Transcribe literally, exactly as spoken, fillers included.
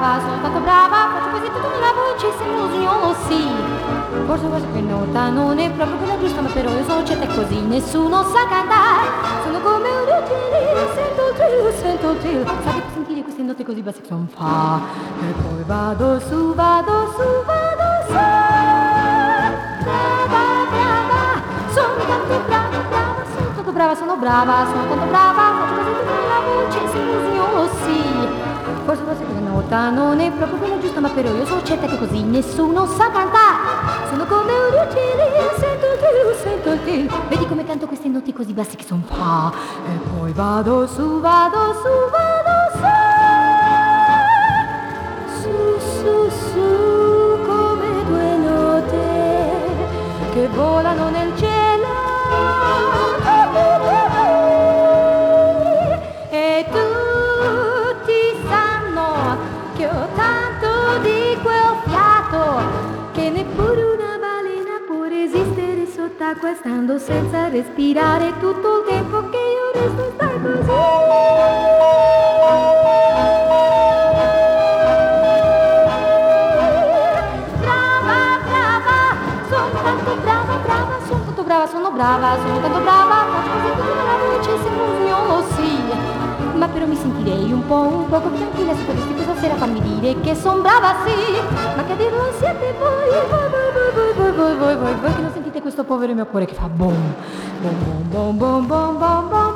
brava, sono tanto brava, faccio così tutto nella voce, sembra uno sgnolo, sì. Forse questa che nota non è proprio quella giusta, ma però io sono certa che così nessuno sa cantare. Sono come un uccellino, sento il trill, sento il trill. Sapete sentire queste note così basse che sono fa. E poi vado su, vado su, vado su. Brava, brava, sono tanto brava, brava, sono tanto brava, sono brava, sono tanto brava, faccio così tutta la voce, sembra un sgnolo, sì. Forse forse quella nota non è proprio quella giusta, ma però io sono certa che così nessuno sa cantare. Sono come un uccellino, sento il trill, sento il trill. Vedi come canto queste note così basse che son fa. E poi vado su, vado su, vado su. Su, su, su, come due note che volano nel cielo. E tutti sanno che ho tanto di quel fiato che neppure una balena può resistere sott'acqua stando senza respirare tutto il tempo che io resto a star così. Brava, brava, sono tanto brava, brava, sono tanto brava, sono brava, sono tanto brava, faccio così tutta la voce, sembra un sgnolo, sì. Ma però mi sentirei un po', un poco più tranquilla se potessi questa sera farmi dire che son brava, sì, ma che a dirlo siete voi, voi, voi, voi, voi, voi, voi, voi, voi che non sentite questo povero mio cuore che fa bom, bom, bom, bom, bom, bom, bom, bom.